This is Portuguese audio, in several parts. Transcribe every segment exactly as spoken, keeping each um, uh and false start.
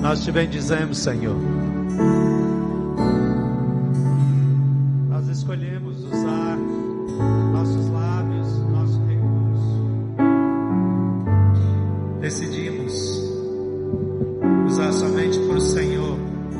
Nós te bendizemos, Senhor. Nós escolhemos usar nossos lábios, nosso recurso. Decidimos usar somente para o Senhor.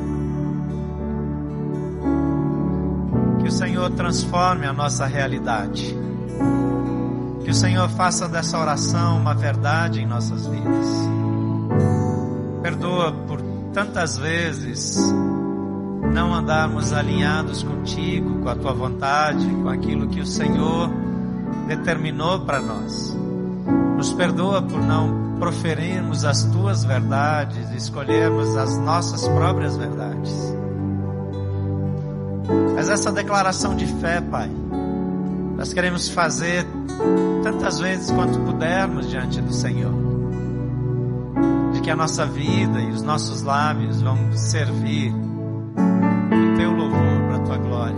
Que o Senhor transforme a nossa realidade. Que o Senhor faça dessa oração uma verdade em nossas vidas. Perdoa por tantas vezes não andarmos alinhados contigo, com a tua vontade, com aquilo que o Senhor determinou para nós. Nos perdoa por não proferirmos as tuas verdades, escolhermos as nossas próprias verdades. Mas essa declaração de fé, Pai, nós queremos fazer tantas vezes quanto pudermos diante do Senhor, de que a nossa vida e os nossos lábios vão servir o teu louvor para a tua glória.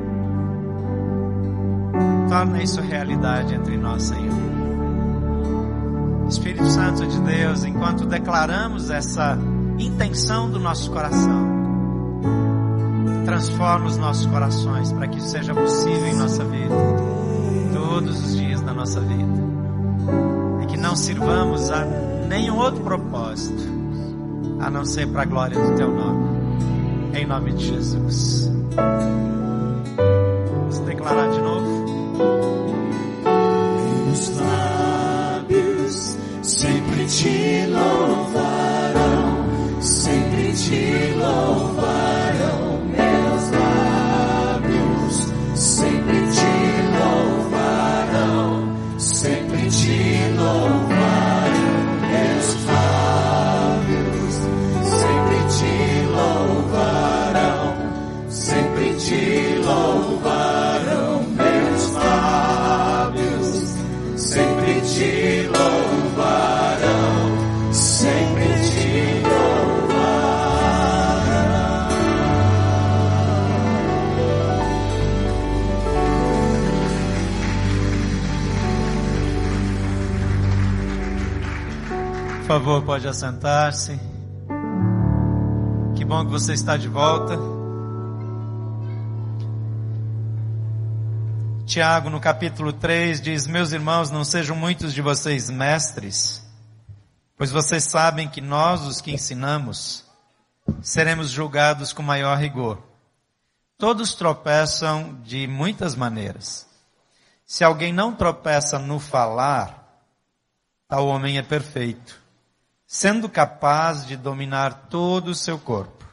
Torna isso realidade entre nós, Senhor. Espírito Santo de Deus, enquanto declaramos essa intenção do nosso coração, transforma os nossos corações para que isso seja possível em nossa vida, todos os dias da nossa vida, e que não sirvamos a nenhum outro propósito a não ser para a glória do teu nome, em nome de Jesus. Vamos declarar de novo. Meus lábios sempre te louvarão, sempre te louvarão. Meus lábios sempre te louvarão, sempre te louvarão. Meus lábios sempre te louvarão, sempre te louvarão. Meus lábios sempre te louvarão, sempre te Por favor, pode assentar-se. Que bom que você está de volta. Tiago, no capítulo três, diz: meus irmãos, não sejam muitos de vocês mestres, pois vocês sabem que nós, os que ensinamos, seremos julgados com maior rigor. Todos tropeçam de muitas maneiras. Se alguém não tropeça no falar, tal homem é perfeito, sendo capaz de dominar todo o seu corpo.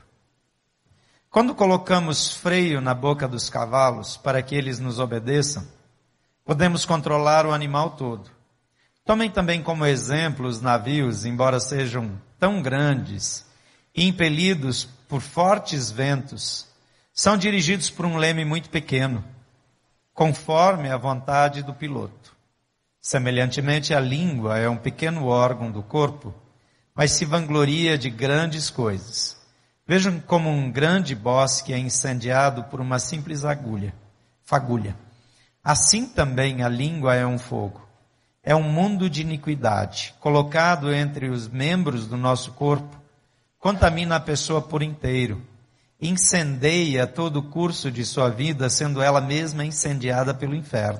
Quando colocamos freio na boca dos cavalos para que eles nos obedeçam, podemos controlar o animal todo. Tomem também como exemplo os navios, embora sejam tão grandes e impelidos por fortes ventos, são dirigidos por um leme muito pequeno, conforme a vontade do piloto. Semelhantemente, a língua é um pequeno órgão do corpo, mas se vangloria de grandes coisas. Vejam como um grande bosque é incendiado por uma simples agulha, fagulha. Assim também a língua é um fogo. É um mundo de iniquidade, colocado entre os membros do nosso corpo, contamina a pessoa por inteiro, incendeia todo o curso de sua vida, sendo ela mesma incendiada pelo inferno.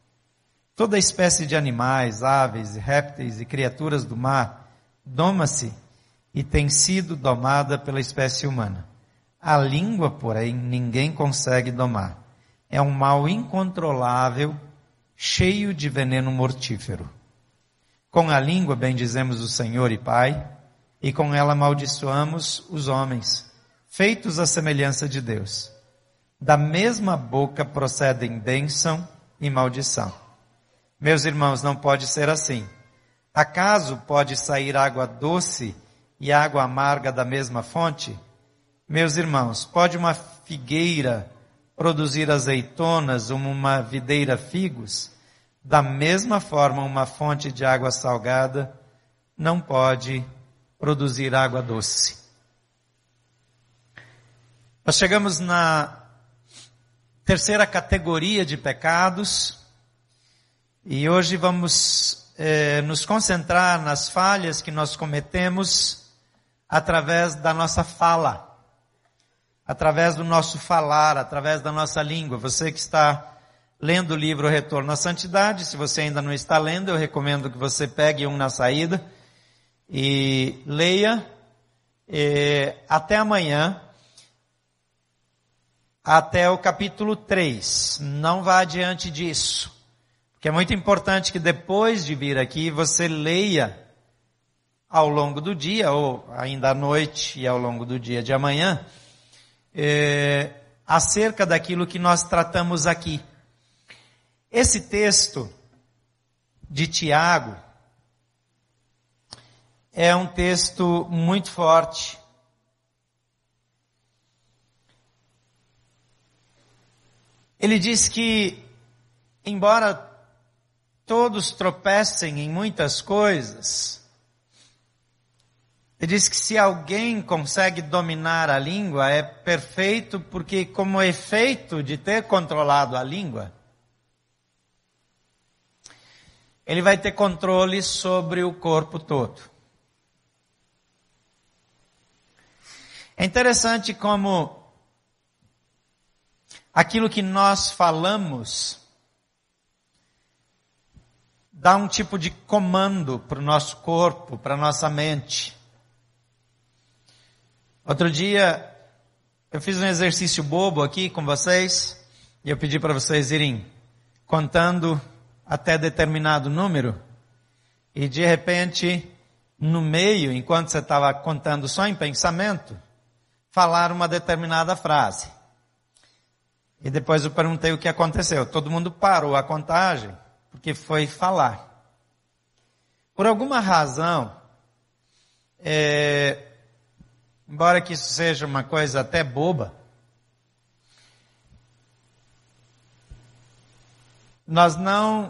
Toda espécie de animais, aves, répteis e criaturas do mar doma-se e tem sido domada pela espécie humana. A língua, porém, ninguém consegue domar. É um mal incontrolável, cheio de veneno mortífero. Com a língua bendizemos o Senhor e Pai, e com ela amaldiçoamos os homens, feitos à semelhança de Deus. Da mesma boca procedem bênção e maldição. Meus irmãos, não pode ser assim. Acaso pode sair água doce e água amarga da mesma fonte? Meus irmãos, pode uma figueira produzir azeitonas ou uma videira figos? Da mesma forma, uma fonte de água salgada não pode produzir água doce. Nós chegamos na terceira categoria de pecados e hoje vamos eh, nos concentrar nas falhas que nós cometemos através da nossa fala, através do nosso falar, através da nossa língua. Você que está lendo o livro Retorno à Santidade, se você ainda não está lendo, eu recomendo que você pegue um na saída e leia eh, até amanhã, até o capítulo três. Não vá adiante disso, porque é muito importante que depois de vir aqui você leia ao longo do dia, ou ainda à noite e ao longo do dia de amanhã, eh, acerca daquilo que nós tratamos aqui. Esse texto de Tiago é um texto muito forte. Ele diz que, embora todos tropecem em muitas coisas, ele diz que se alguém consegue dominar a língua, é perfeito, porque como efeito de ter controlado a língua, ele vai ter controle sobre o corpo todo. É interessante como aquilo que nós falamos dá um tipo de comando para o nosso corpo, para a nossa mente. Outro dia, eu fiz um exercício bobo aqui com vocês, e eu pedi para vocês irem contando até determinado número, e de repente, no meio, enquanto você estava contando só em pensamento, falar uma determinada frase. E depois eu perguntei o que aconteceu. Todo mundo parou a contagem, porque foi falar. Por alguma razão, é, embora que isso seja uma coisa até boba, nós não,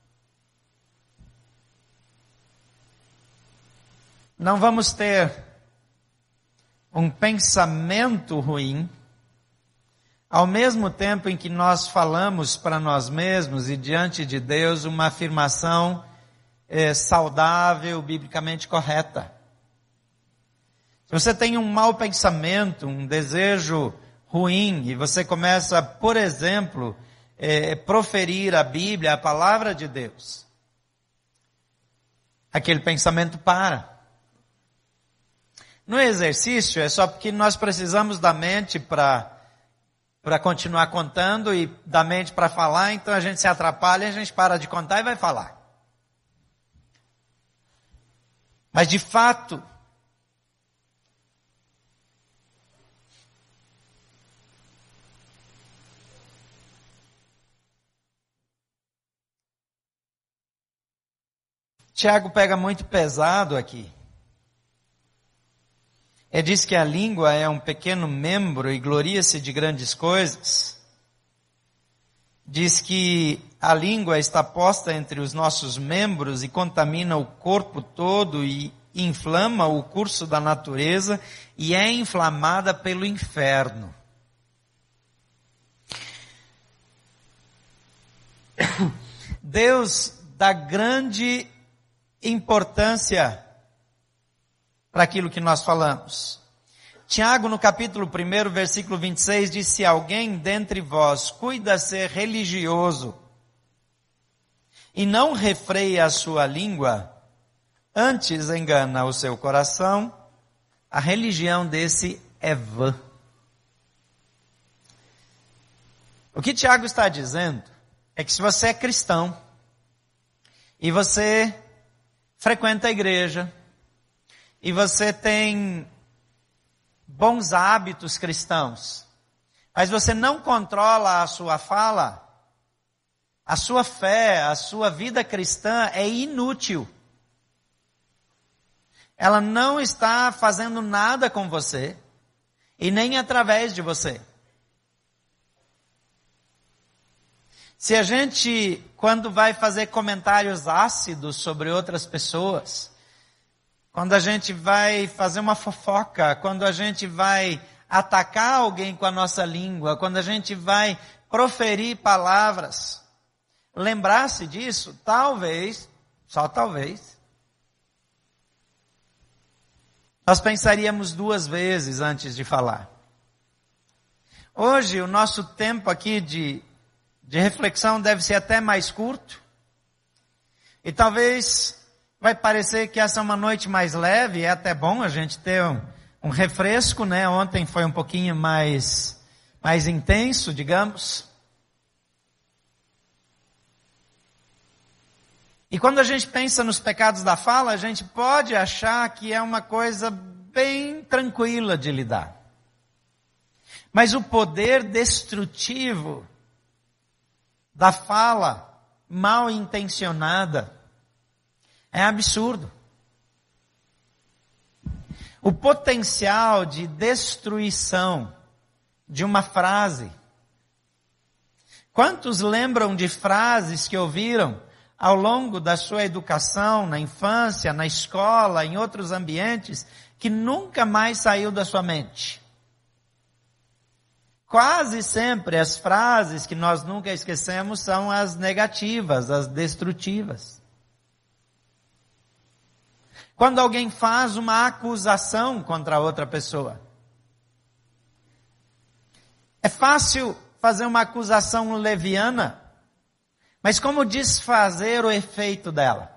não vamos ter um pensamento ruim, ao mesmo tempo em que nós falamos para nós mesmos e diante de Deus uma afirmação é, saudável, biblicamente correta. Se você tem um mau pensamento, um desejo ruim, e você começa, por exemplo, é, proferir a Bíblia, a palavra de Deus, aquele pensamento para. No exercício é só porque nós precisamos da mente para para continuar contando e da mente para falar, então a gente se atrapalha, a gente para de contar e vai falar. Mas de fato, Tiago pega muito pesado aqui. Ele diz que a língua é um pequeno membro e gloria-se de grandes coisas. Diz que a língua está posta entre os nossos membros e contamina o corpo todo e inflama o curso da natureza e é inflamada pelo inferno. Deus dá grande importância para aquilo que nós falamos. Tiago, no capítulo um, versículo vinte e seis, diz: se alguém dentre vós cuida ser religioso e não refreia a sua língua, antes engana o seu coração, a religião desse é vã. O que Tiago está dizendo é que se você é cristão e você frequenta a igreja, e você tem bons hábitos cristãos, mas você não controla a sua fala, a sua fé, a sua vida cristã é inútil. Ela não está fazendo nada com você, e nem através de você. Se a gente, quando vai fazer comentários ácidos sobre outras pessoas, quando a gente vai fazer uma fofoca, quando a gente vai atacar alguém com a nossa língua, quando a gente vai proferir palavras, lembrar-se disso, talvez, só talvez, nós pensaríamos duas vezes antes de falar. Hoje, o nosso tempo aqui de, de reflexão deve ser até mais curto. E talvez vai parecer que essa é uma noite mais leve, é até bom a gente ter um, um refresco, né? Ontem foi um pouquinho mais, mais intenso, digamos. E quando a gente pensa nos pecados da fala, a gente pode achar que é uma coisa bem tranquila de lidar. Mas o poder destrutivo da fala mal intencionada é absurdo. O potencial de destruição de uma frase. Quantos lembram de frases que ouviram ao longo da sua educação, na infância, na escola, em outros ambientes, que nunca mais saiu da sua mente? Quase sempre as frases que nós nunca esquecemos são as negativas, as destrutivas. Quando alguém faz uma acusação contra outra pessoa. É fácil fazer uma acusação leviana, mas como desfazer o efeito dela?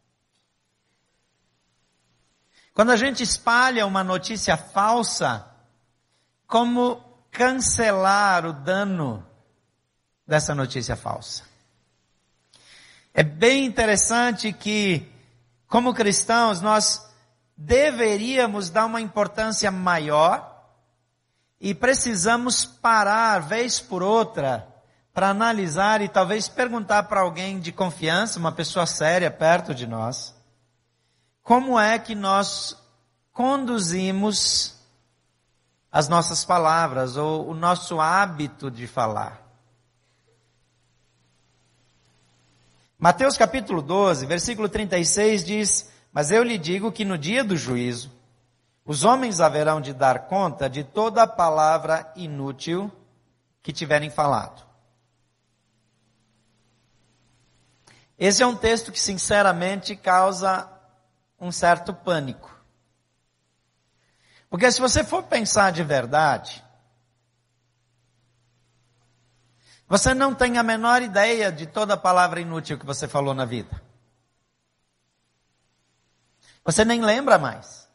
Quando a gente espalha uma notícia falsa, como cancelar o dano dessa notícia falsa? É bem interessante que, como cristãos, nós deveríamos dar uma importância maior e precisamos parar, vez por outra, para analisar e talvez perguntar para alguém de confiança, uma pessoa séria perto de nós, como é que nós conduzimos as nossas palavras, ou o nosso hábito de falar. Mateus capítulo doze, versículo trinta e seis diz: mas eu lhe digo que no dia do juízo, os homens haverão de dar conta de toda a palavra inútil que tiverem falado. Esse é um texto que sinceramente causa um certo pânico. Porque se você for pensar de verdade, você não tem a menor ideia de toda a palavra inútil que você falou na vida. Você nem lembra mais.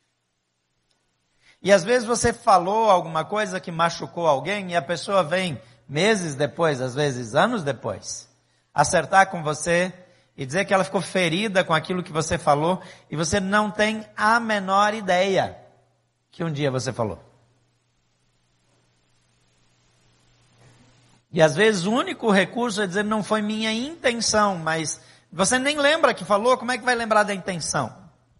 E às vezes você falou alguma coisa que machucou alguém e a pessoa vem meses depois, às vezes anos depois, acertar com você e dizer que ela ficou ferida com aquilo que você falou e você não tem a menor ideia que um dia você falou. E às vezes o único recurso é dizer, não foi minha intenção, mas você nem lembra que falou, como é que vai lembrar da intenção?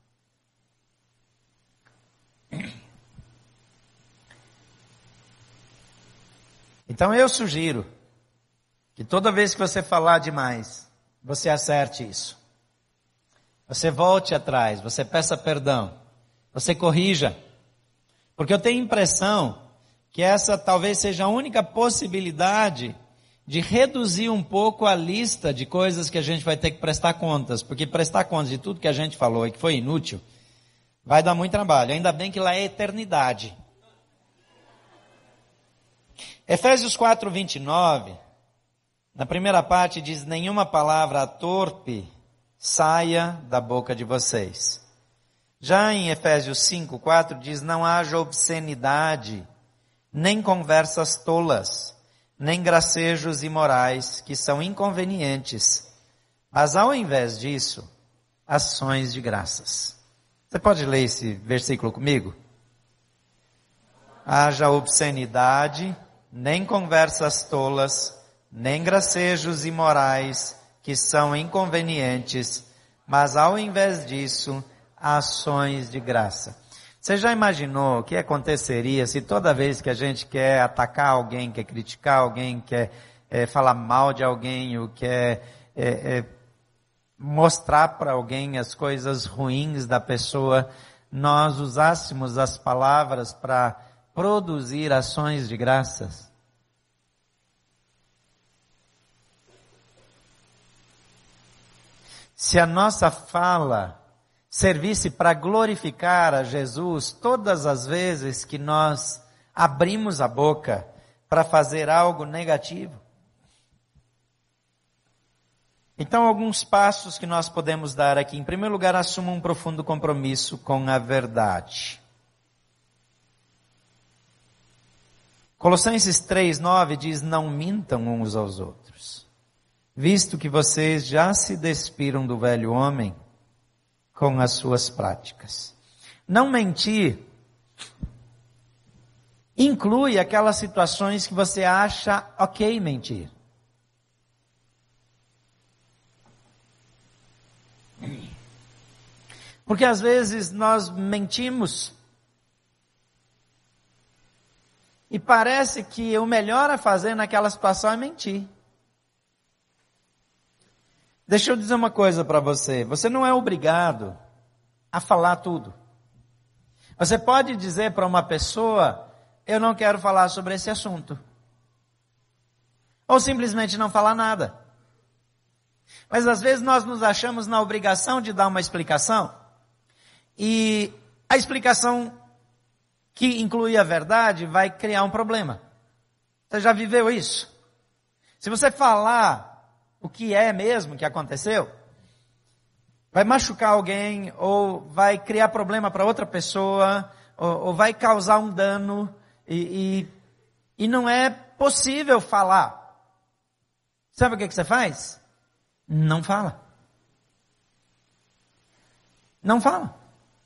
Então eu sugiro que toda vez que você falar demais, você acerte isso. Você volte atrás, você peça perdão, você corrija. Porque eu tenho a impressão que essa talvez seja a única possibilidade de reduzir um pouco a lista de coisas que a gente vai ter que prestar contas. Porque prestar contas de tudo que a gente falou e que foi inútil, vai dar muito trabalho. Ainda bem que lá é eternidade. Efésios quatro, vinte e nove, na primeira parte diz, nenhuma palavra torpe saia da boca de vocês. Já em Efésios cinco, quatro diz, não haja obscenidade, nem conversas tolas, nem gracejos imorais, que são inconvenientes, mas ao invés disso, ações de graças. Você pode ler esse versículo comigo? Haja obscenidade, nem conversas tolas, nem gracejos imorais, que são inconvenientes, mas ao invés disso, ações de graça. Você já imaginou o que aconteceria se toda vez que a gente quer atacar alguém, quer criticar alguém, quer é, falar mal de alguém, ou quer é, é, mostrar para alguém as coisas ruins da pessoa, nós usássemos as palavras para produzir ações de graças? Se a nossa fala servisse para glorificar a Jesus todas as vezes que nós abrimos a boca para fazer algo negativo. Então, alguns passos que nós podemos dar aqui. Em primeiro lugar, assuma um profundo compromisso com a verdade. Colossenses três, nove diz, não mintam uns aos outros, visto que vocês já se despiram do velho homem com as suas práticas. Não mentir inclui aquelas situações que você acha ok mentir. Porque às vezes nós mentimos e parece que o melhor a fazer naquela situação é mentir. Deixa eu dizer uma coisa para você. Você não é obrigado a falar tudo. Você pode dizer para uma pessoa, eu não quero falar sobre esse assunto. Ou simplesmente não falar nada. Mas às vezes nós nos achamos na obrigação de dar uma explicação. E a explicação que inclui a verdade vai criar um problema. Você já viveu isso? Se você falar o que é mesmo que aconteceu, vai machucar alguém, ou vai criar problema para outra pessoa, ou, ou vai causar um dano, e, e, e não é possível falar. Sabe o que, que você faz? Não fala. Não fala.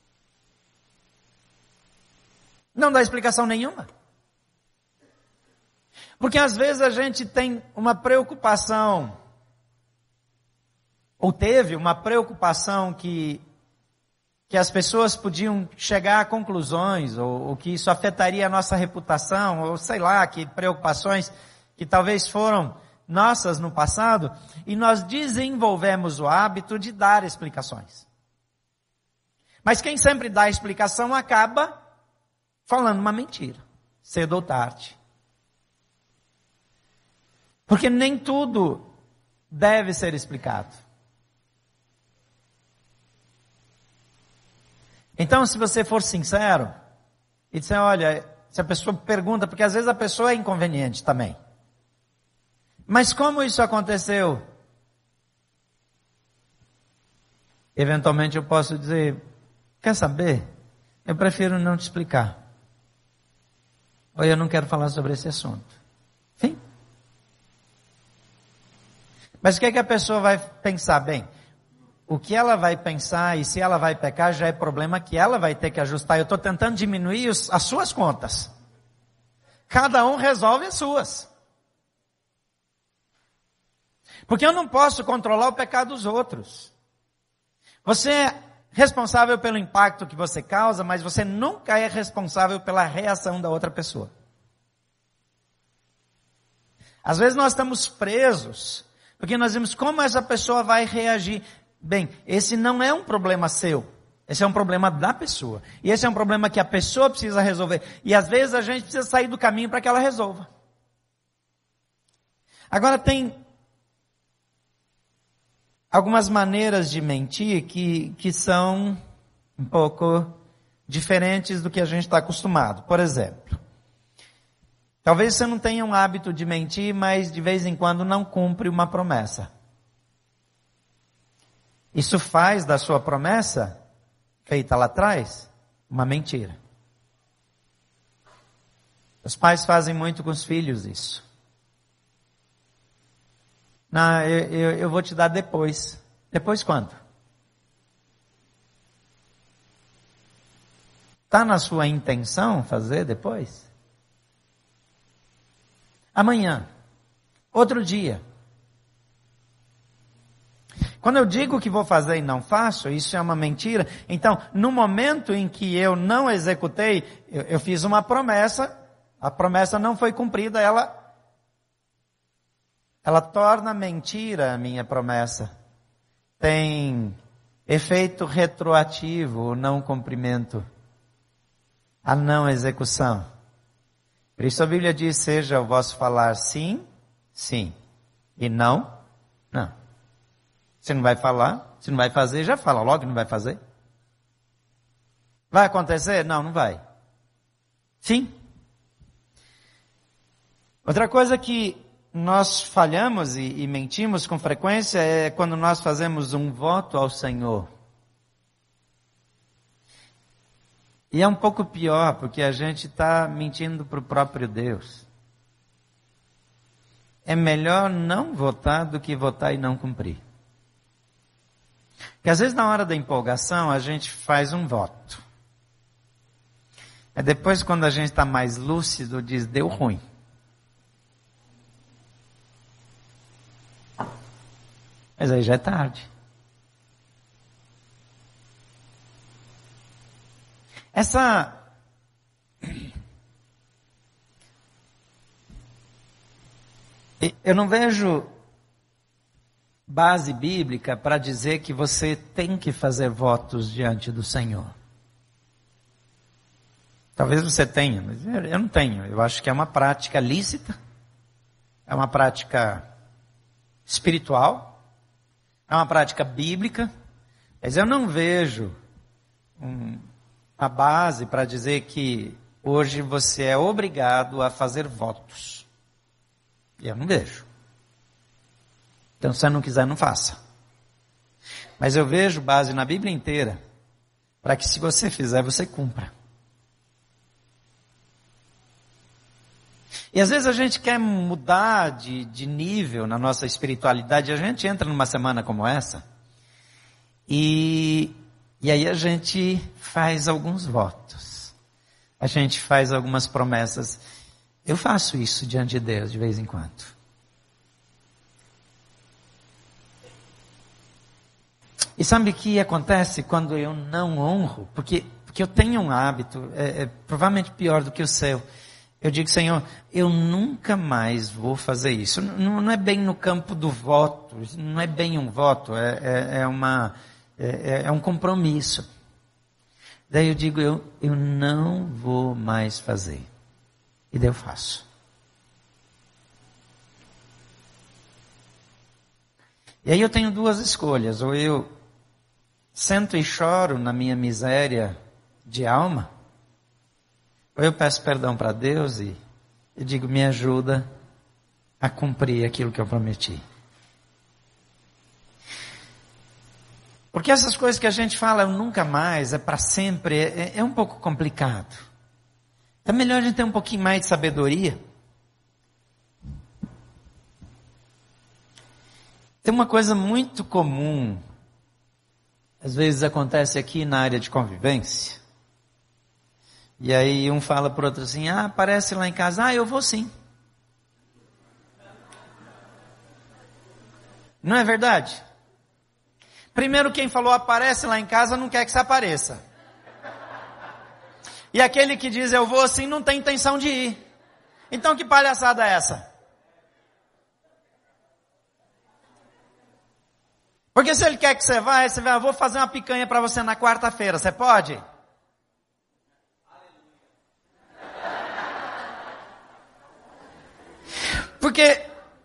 Não dá explicação nenhuma. Porque às vezes a gente tem uma preocupação, ou teve uma preocupação que, que as pessoas podiam chegar a conclusões, ou, ou que isso afetaria a nossa reputação, ou sei lá, que preocupações que talvez foram nossas no passado, e nós desenvolvemos o hábito de dar explicações. Mas quem sempre dá explicação acaba falando uma mentira, cedo ou tarde. Porque nem tudo deve ser explicado. Então, se você for sincero e disser, olha, se a pessoa pergunta, porque às vezes a pessoa é inconveniente também. Mas como isso aconteceu? Eventualmente eu posso dizer, quer saber? Eu prefiro não te explicar. Ou eu não quero falar sobre esse assunto. Sim. Mas o que é que a pessoa vai pensar? Bem, o que ela vai pensar e se ela vai pecar já é problema que ela vai ter que ajustar. Eu estou tentando diminuir os, as suas contas. Cada um resolve as suas. Porque eu não posso controlar o pecado dos outros. Você é responsável pelo impacto que você causa, mas você nunca é responsável pela reação da outra pessoa. Às vezes nós estamos presos, porque nós vemos como essa pessoa vai reagir. Bem, esse não é um problema seu. Esse é um problema da pessoa. E esse é um problema que a pessoa precisa resolver. E às vezes a gente precisa sair do caminho para que ela resolva. Agora tem algumas maneiras de mentir que, que são um pouco diferentes do que a gente está acostumado. Por exemplo, talvez você não tenha um hábito de mentir, mas de vez em quando não cumpre uma promessa. Isso faz da sua promessa, feita lá atrás, uma mentira. Os pais fazem muito com os filhos isso. Não, eu, eu, eu vou te dar depois. Depois quando? Está na sua intenção fazer depois? Amanhã. Outro dia. Quando eu digo que vou fazer e não faço, isso é uma mentira. Então, no momento em que eu não executei, eu, eu fiz uma promessa, a promessa não foi cumprida, ela... Ela torna mentira a minha promessa. Tem efeito retroativo, o não cumprimento, a não execução. Por isso a Bíblia diz, seja o vosso falar sim, sim, e não, não. Se não vai falar, se não vai fazer, já fala logo que não vai fazer. Vai acontecer? Não, não vai. Sim. Outra coisa que nós falhamos e, e mentimos com frequência é quando nós fazemos um voto ao Senhor. E é um pouco pior, porque a gente está mentindo para o próprio Deus. É melhor não votar do que votar e não cumprir. Porque às vezes na hora da empolgação a gente faz um voto. Aí depois quando a gente está mais lúcido diz, deu ruim. Mas aí já é tarde. Essa... Eu não vejo base bíblica para dizer que você tem que fazer votos diante do Senhor. Talvez você tenha, mas eu não tenho. Eu acho que é uma prática lícita, é uma prática espiritual, é uma prática bíblica, mas eu não vejo um, a base para dizer que hoje você é obrigado a fazer votos. E eu não vejo. Então, se você não quiser, não faça. Mas eu vejo base na Bíblia inteira, para que se você fizer, você cumpra. E às vezes a gente quer mudar de, de nível na nossa espiritualidade, a gente entra numa semana como essa, e, e aí a gente faz alguns votos, a gente faz algumas promessas. Eu faço isso diante de Deus de vez em quando. E sabe o que acontece quando eu não honro? Porque, porque eu tenho um hábito, é, é provavelmente pior do que o seu. Eu digo, Senhor, eu nunca mais vou fazer isso. Não, não é bem no campo do voto, não é bem um voto, é, é, é, uma, é, é um compromisso. Daí eu digo, eu, eu não vou mais fazer. E daí eu faço. E aí eu tenho duas escolhas. Ou eu sento e choro na minha miséria de alma, ou eu peço perdão para Deus e, e digo, me ajuda a cumprir aquilo que eu prometi. Porque essas coisas que a gente fala nunca mais, é para sempre, é, é um pouco complicado. É melhor a gente ter um pouquinho mais de sabedoria. Tem uma coisa muito comum, às vezes acontece aqui na área de convivência. E aí um fala para o outro assim, ah, aparece lá em casa, ah, eu vou sim. Não é verdade? Primeiro quem falou aparece lá em casa não quer que você apareça. E aquele que diz eu vou assim não tem intenção de ir. Então que palhaçada é essa? Porque se ele quer que você vá, você vai, eu vou fazer uma picanha para você na quarta-feira, você pode? Porque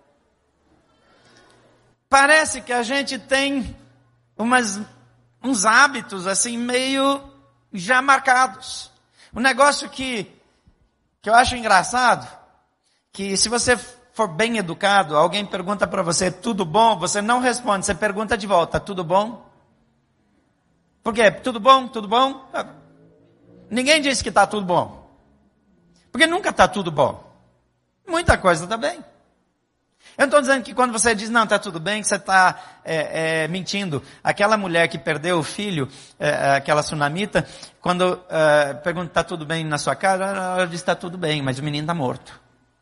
parece que a gente tem umas, uns hábitos assim meio já marcados. Um negócio que, que eu acho engraçado, que se você for bem educado, alguém pergunta para você, tudo bom? Você não responde, você pergunta de volta, tudo bom? Por quê? Tudo bom? Tudo bom? Ninguém disse que está tudo bom. Porque nunca está tudo bom. Muita coisa está bem. Eu não estou dizendo que quando você diz, não, está tudo bem, que você está é, é, mentindo. Aquela mulher que perdeu o filho, é, aquela sunamita, quando é, pergunta, está tudo bem na sua casa? Ela diz, está tudo bem, mas o menino está morto.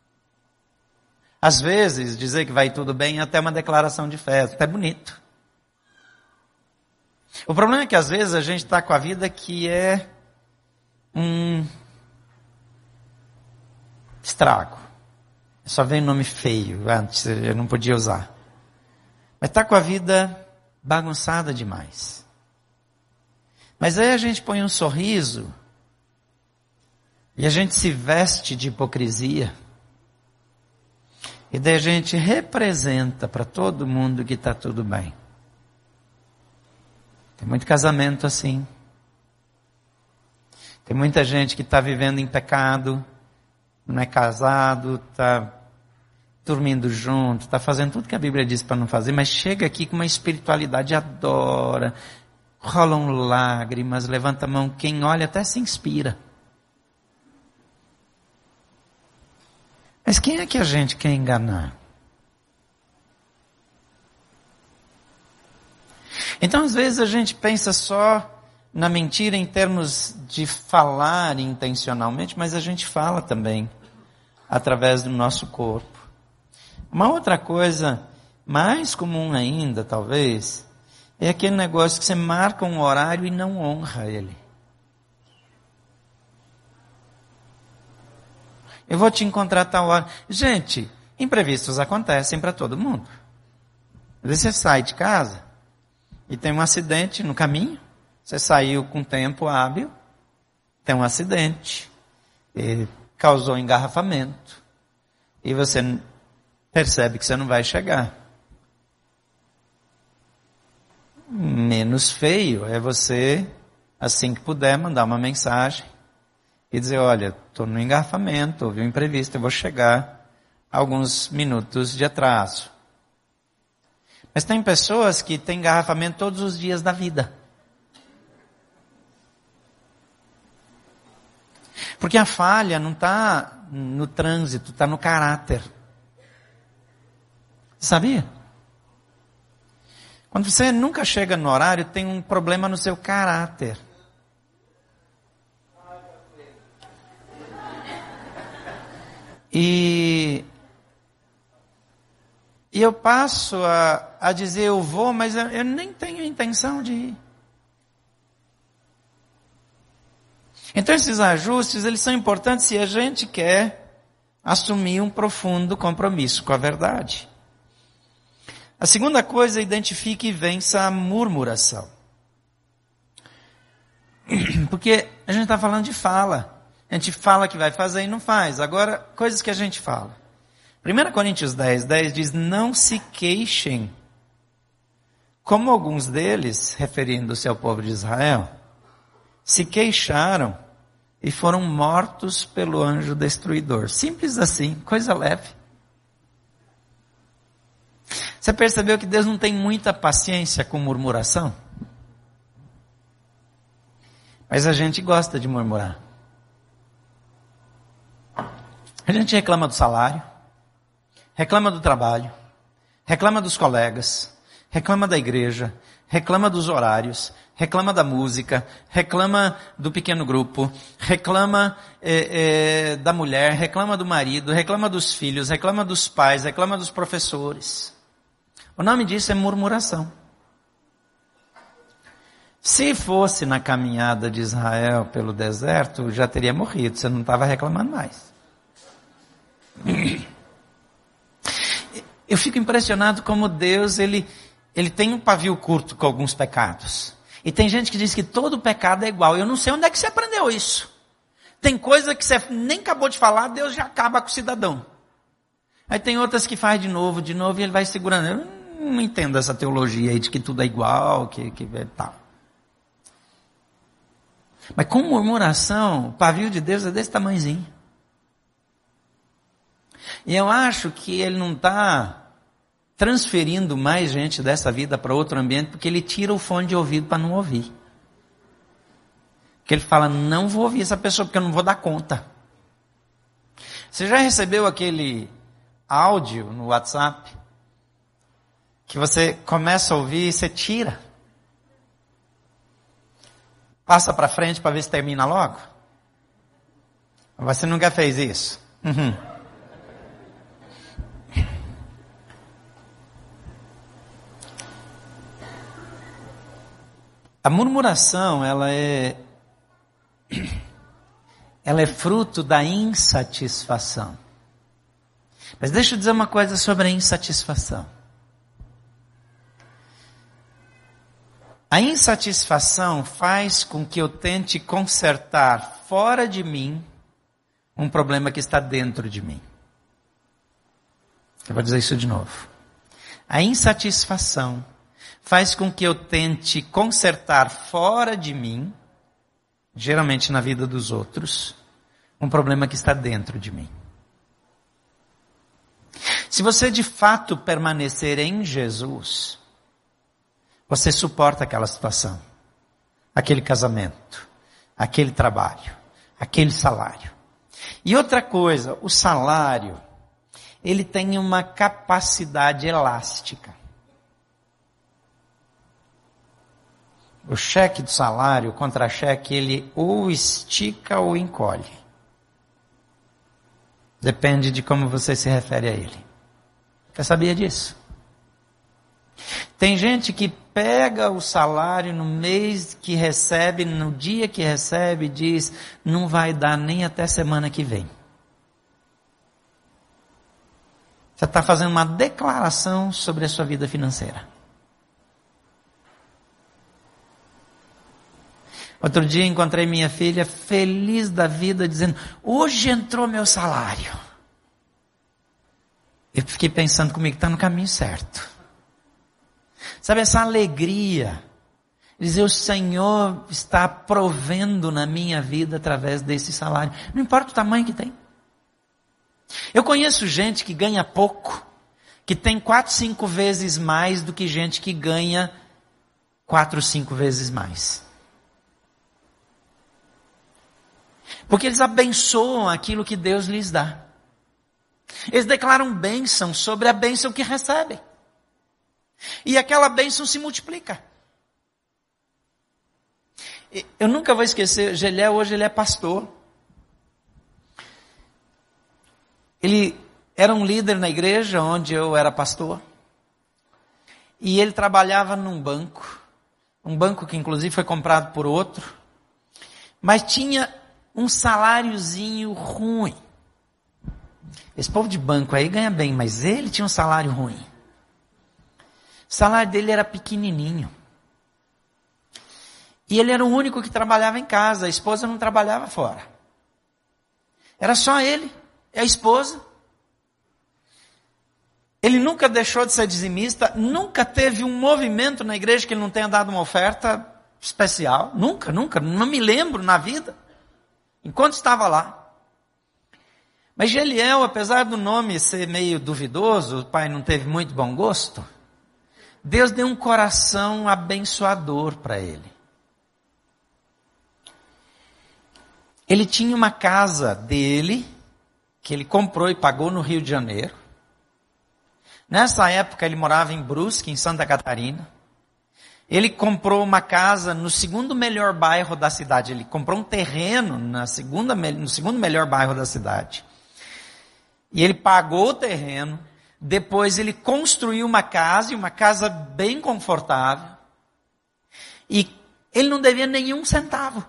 Às vezes, dizer que vai tudo bem é até uma declaração de fé, até bonito. O problema é que às vezes a gente está com a vida que é um estrago. Só vem nome feio, antes eu não podia usar. Mas está com a vida bagunçada demais. Mas aí a gente põe um sorriso e a gente se veste de hipocrisia. E daí a gente representa para todo mundo que está tudo bem. Tem muito casamento assim. Tem muita gente que está vivendo em pecado, não é casado, está dormindo junto, está fazendo tudo que a Bíblia diz para não fazer, mas chega aqui com uma espiritualidade, adora, rolam lágrimas, levanta a mão, quem olha até se inspira. Mas quem é que a gente quer enganar? Então, às vezes, a gente pensa só na mentira em termos de falar intencionalmente, mas a gente fala também através do nosso corpo. Uma outra coisa mais comum ainda, talvez, é aquele negócio que você marca um horário e não honra ele. Eu vou te encontrar tal hora. Gente, imprevistos acontecem para todo mundo. Às vezes você sai de casa e tem um acidente no caminho. Você saiu com tempo hábil, tem um acidente, e causou engarrafamento. E você percebe que você não vai chegar. Menos feio é você, assim que puder, mandar uma mensagem e dizer, olha, estou no engarrafamento, houve um imprevisto, eu vou chegar alguns minutos de atraso. Mas tem pessoas que têm engarrafamento todos os dias da vida. Porque a falha não está no trânsito, está no caráter. Sabia? Quando você nunca chega no horário, tem um problema no seu caráter. E, e eu passo a, a dizer eu vou, mas eu, eu nem tenho intenção de ir. Então esses ajustes, eles são importantes se a gente quer assumir um profundo compromisso com a verdade. A segunda coisa, identifique e vença a murmuração. Porque a gente está falando de fala. A gente fala que vai fazer e não faz. Agora, coisas que a gente fala. primeira Coríntios dez, dez diz, não se queixem, como alguns deles, referindo-se ao povo de Israel, se queixaram e foram mortos pelo anjo destruidor. Simples assim, coisa leve. Você percebeu que Deus não tem muita paciência com murmuração? Mas a gente gosta de murmurar. A gente reclama do salário, reclama do trabalho, reclama dos colegas, reclama da igreja, reclama dos horários, reclama da música, reclama do pequeno grupo, reclama é, é, da mulher, reclama do marido, reclama dos filhos, reclama dos pais, reclama dos professores. O nome disso é murmuração. Se fosse na caminhada de Israel pelo deserto, já teria morrido, você não estava reclamando mais. Eu fico impressionado como Deus, ele, ele tem um pavio curto com alguns pecados. E tem gente que diz que todo pecado é igual. Eu não sei onde é que você aprendeu isso. Tem coisa que você nem acabou de falar, Deus já acaba com o cidadão. Aí tem outras que faz de novo, de novo, e ele vai segurando. Eu não entendo essa teologia aí de que tudo é igual, que, que é tal. Mas com murmuração, o pavio de Deus é desse tamanhozinho. E eu acho que ele não está transferindo mais gente dessa vida para outro ambiente, porque ele tira o fone de ouvido para não ouvir. Porque ele fala, não vou ouvir essa pessoa, porque eu não vou dar conta. Você já recebeu aquele áudio no WhatsApp, que você começa a ouvir e você tira? Passa para frente para ver se termina logo? Você nunca fez isso? Uhum. A murmuração, ela é, ela é fruto da insatisfação. Mas deixa eu dizer uma coisa sobre a insatisfação. A insatisfação faz com que eu tente consertar fora de mim um problema que está dentro de mim. Eu vou dizer isso de novo. A insatisfação faz com que eu tente consertar fora de mim geralmente na vida dos outros, um problema que está dentro de mim. Se você de fato permanecer em Jesus, você suporta aquela situação, aquele casamento, aquele trabalho, aquele salário. E outra coisa, o salário, ele tem uma capacidade elástica. O cheque do salário, o contra-cheque, ele ou estica ou encolhe. Depende de como você se refere a ele. Você sabia disso? Tem gente que pega o salário no mês que recebe, no dia que recebe, e diz, não vai dar nem até semana que vem. Você está fazendo uma declaração sobre a sua vida financeira. Outro dia encontrei minha filha feliz da vida, dizendo, hoje entrou meu salário. Eu fiquei pensando comigo, está no caminho certo. Sabe, essa alegria, dizer o Senhor está provendo na minha vida através desse salário. Não importa o tamanho que tem. Eu conheço gente que ganha pouco, que tem quatro, cinco vezes mais do que gente que ganha quatro, cinco vezes mais. Porque eles abençoam aquilo que Deus lhes dá. Eles declaram bênção sobre a bênção que recebem. E aquela bênção se multiplica. Eu nunca vou esquecer, Geliel hoje ele é pastor. Ele era um líder na igreja onde eu era pastor. E ele trabalhava num banco. Um banco que inclusive foi comprado por outro. Mas tinha um saláriozinho ruim. Esse povo de banco aí ganha bem, mas ele tinha um salário ruim. O salário dele era pequenininho. E ele era o único que trabalhava em casa. A esposa não trabalhava fora. Era só ele e a esposa. Ele nunca deixou de ser dizimista. Nunca teve um movimento na igreja que ele não tenha dado uma oferta especial. Nunca, nunca. Não me lembro na vida. Enquanto estava lá. Mas Geliel, apesar do nome ser meio duvidoso, o pai não teve muito bom gosto, Deus deu um coração abençoador para ele. Ele tinha uma casa dele, que ele comprou e pagou no Rio de Janeiro. Nessa época ele morava em Brusque, em Santa Catarina. Ele comprou uma casa no segundo melhor bairro da cidade. Ele comprou um terreno na segunda, no segundo melhor bairro da cidade. E ele pagou o terreno. Depois ele construiu uma casa, e uma casa bem confortável. E ele não devia nenhum centavo.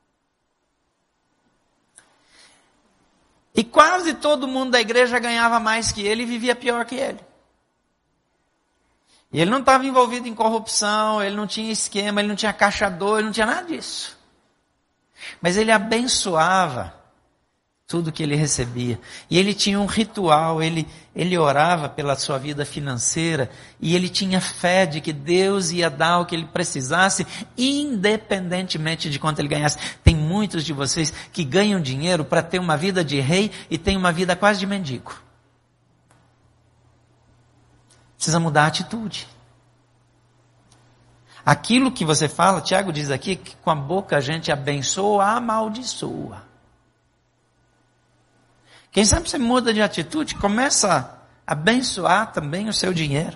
E quase todo mundo da igreja ganhava mais que ele e vivia pior que ele. E ele não estava envolvido em corrupção, ele não tinha esquema, ele não tinha caixador, ele não tinha nada disso. Mas ele abençoava tudo que ele recebia. E ele tinha um ritual, ele, ele orava pela sua vida financeira, e ele tinha fé de que Deus ia dar o que ele precisasse, independentemente de quanto ele ganhasse. Tem muitos de vocês que ganham dinheiro para ter uma vida de rei e tem uma vida quase de mendigo. Precisa mudar a atitude. Aquilo que você fala, Tiago diz aqui, que com a boca a gente abençoa, amaldiçoa. Quem sabe você muda de atitude, começa a abençoar também o seu dinheiro.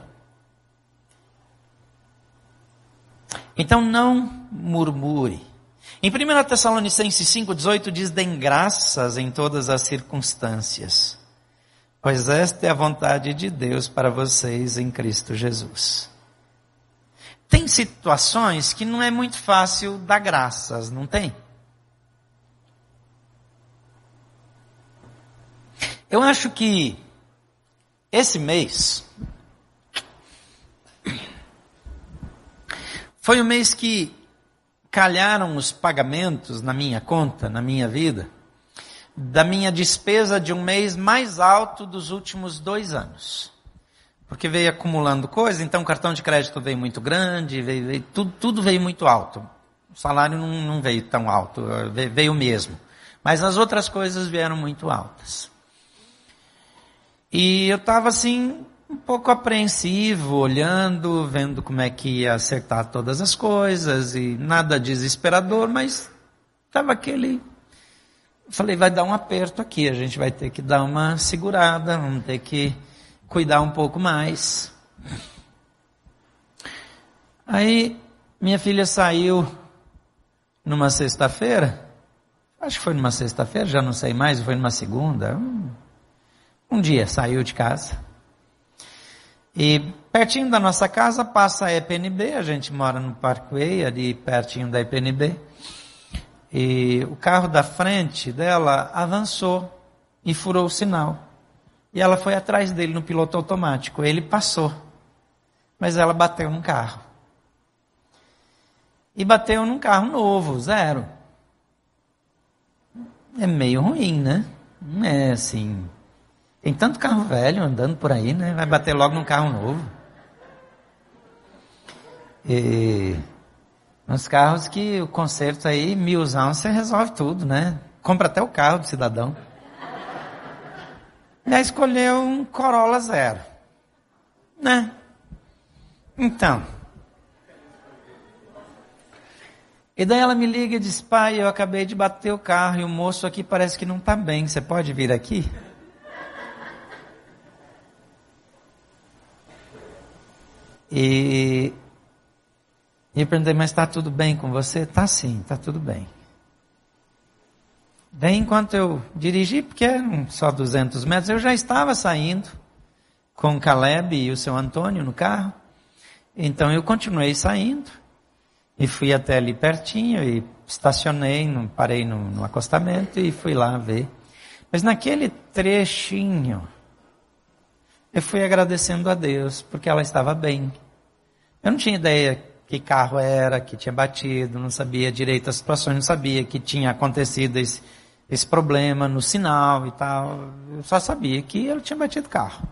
Então não murmure. Em primeira Tessalonicenses cinco, dezoito diz, deem graças em todas as circunstâncias, pois esta é a vontade de Deus para vocês em Cristo Jesus. Tem situações que não é muito fácil dar graças, não tem? Eu acho que esse mês foi o mês que calharam os pagamentos na minha conta, na minha vida, da minha despesa de um mês mais alto dos últimos dois anos. Porque veio acumulando coisa, então o cartão de crédito veio muito grande, veio, veio, tudo, tudo veio muito alto. o salário não, não veio tão alto, veio mesmo. Mas as outras coisas vieram muito altas. E eu estava assim, um pouco apreensivo, olhando, vendo como é que ia acertar todas as coisas, e nada desesperador, mas estava aquele... Falei, vai dar um aperto aqui, a gente vai ter que dar uma segurada, vamos ter que cuidar um pouco mais. Aí, minha filha saiu numa sexta-feira, acho que foi numa sexta-feira, já não sei mais, foi numa segunda, um, um dia saiu de casa. E pertinho da nossa casa passa a E P N B, a gente mora no Parkway, ali pertinho da E P N B. E o carro da frente dela avançou e furou o sinal. E ela foi atrás dele no piloto automático. Ele passou, mas ela bateu num carro. E bateu num carro novo, zero. É meio ruim, né? Não é assim... Tem tanto carro velho andando por aí, né? Vai bater logo num carro novo. E... Uns carros que o conserto aí, milzão, você resolve tudo, né? Compra até o carro do cidadão. E aí escolheu um Corolla zero. Né? Então. E daí ela me liga e diz, pai, eu acabei de bater o carro e o moço aqui parece que não está bem. Você pode vir aqui? E... E eu perguntei, mas está tudo bem com você? Está sim, está tudo bem. Daí enquanto eu dirigi, porque eram só duzentos metros, eu já estava saindo com o Caleb e o seu Antônio no carro. Então eu continuei saindo e fui até ali pertinho e estacionei, não, parei no, no acostamento e fui lá ver. Mas naquele trechinho, eu fui agradecendo a Deus, porque ela estava bem. Eu não tinha ideia que carro era, que tinha batido, não sabia direito as situações, não sabia que tinha acontecido esse, esse problema no sinal e tal. Eu só sabia que ele tinha batido o carro.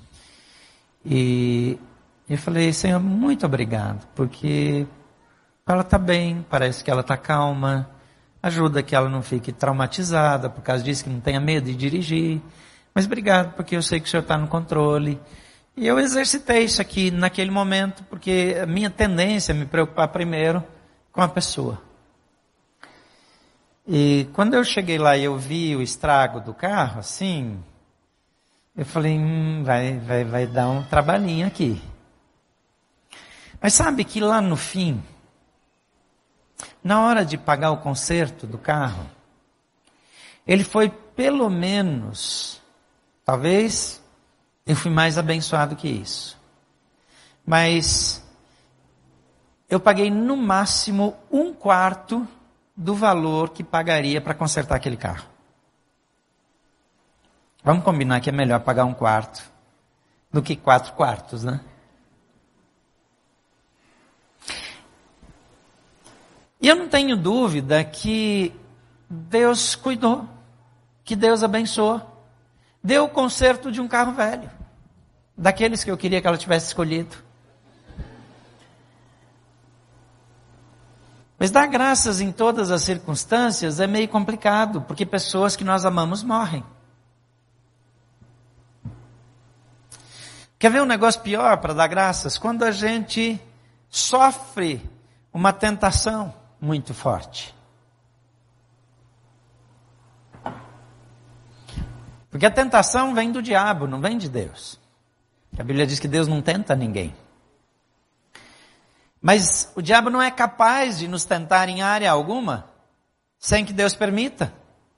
E eu falei, Senhor, muito obrigado, porque ela está bem, parece que ela está calma, ajuda que ela não fique traumatizada, por causa disso, que não tenha medo de dirigir. Mas obrigado, porque eu sei que o Senhor está no controle. E eu exercitei isso aqui naquele momento, porque a minha tendência é me preocupar primeiro com a pessoa. E quando eu cheguei lá e eu vi o estrago do carro, assim, eu falei, hum, vai, vai, vai dar um trabalhinho aqui. Mas sabe que lá no fim, na hora de pagar o conserto do carro, ele foi pelo menos, talvez... Eu fui mais abençoado que isso. Mas eu paguei no máximo um quarto do valor que pagaria para consertar aquele carro. Vamos combinar que é melhor pagar um quarto do que quatro quartos, né? E eu não tenho dúvida que Deus cuidou, que Deus abençoou. Deu o conserto de um carro velho, daqueles que eu queria que ela tivesse escolhido. Mas dar graças em todas as circunstâncias é meio complicado, porque pessoas que nós amamos morrem. Quer ver um negócio pior para dar graças? Quando a gente sofre uma tentação muito forte. Porque a tentação vem do diabo, não vem de Deus. A Bíblia diz que Deus não tenta ninguém. Mas o diabo não é capaz de nos tentar em área alguma, sem que Deus permita.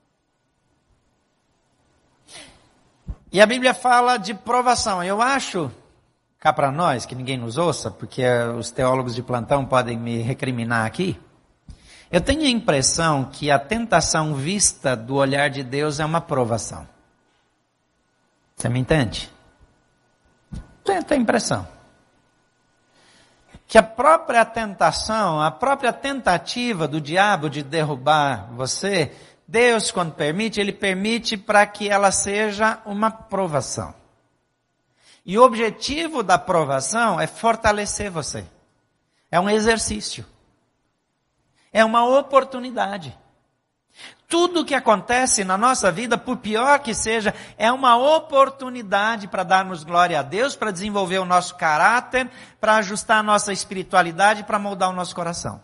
E a Bíblia fala de provação. Eu acho, cá para nós, que ninguém nos ouça, porque os teólogos de plantão podem me recriminar aqui. Eu tenho a impressão que a tentação vista do olhar de Deus é uma provação. Você me entende? Tenho a impressão que a própria tentação, a própria tentativa do diabo de derrubar você, Deus, quando permite, Ele permite para que ela seja uma provação. E o objetivo da provação é fortalecer você. É um exercício. É uma oportunidade. Tudo que acontece na nossa vida, por pior que seja, é uma oportunidade para darmos glória a Deus, para desenvolver o nosso caráter, para ajustar a nossa espiritualidade, para moldar o nosso coração.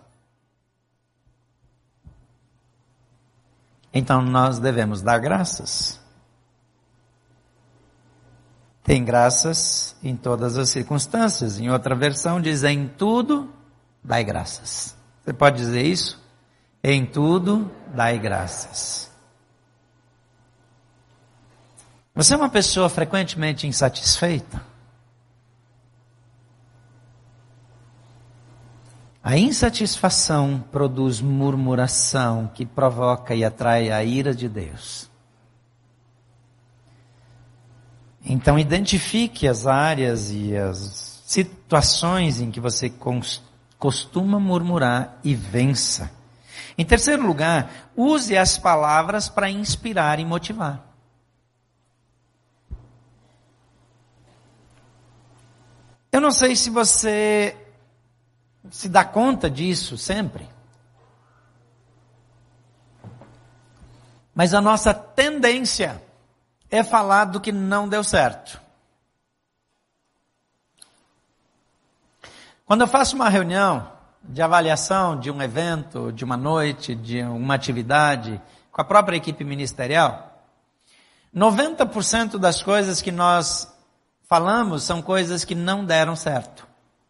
Então nós devemos dar graças. Tem graças em todas as circunstâncias. Em outra versão diz, em tudo, dai graças. Você pode dizer isso? Em tudo, dai graças. Você é uma pessoa frequentemente insatisfeita? A insatisfação produz murmuração que provoca e atrai a ira de Deus. Então identifique as áreas e as situações em que você costuma murmurar e vença. Em terceiro lugar, use as palavras para inspirar e motivar. Eu não sei se você se dá conta disso sempre, mas a nossa tendência é falar do que não deu certo. Quando eu faço uma reunião de avaliação de um evento, de uma noite, de uma atividade, com a própria equipe ministerial, noventa por cento das coisas que nós falamos são coisas que não deram certo.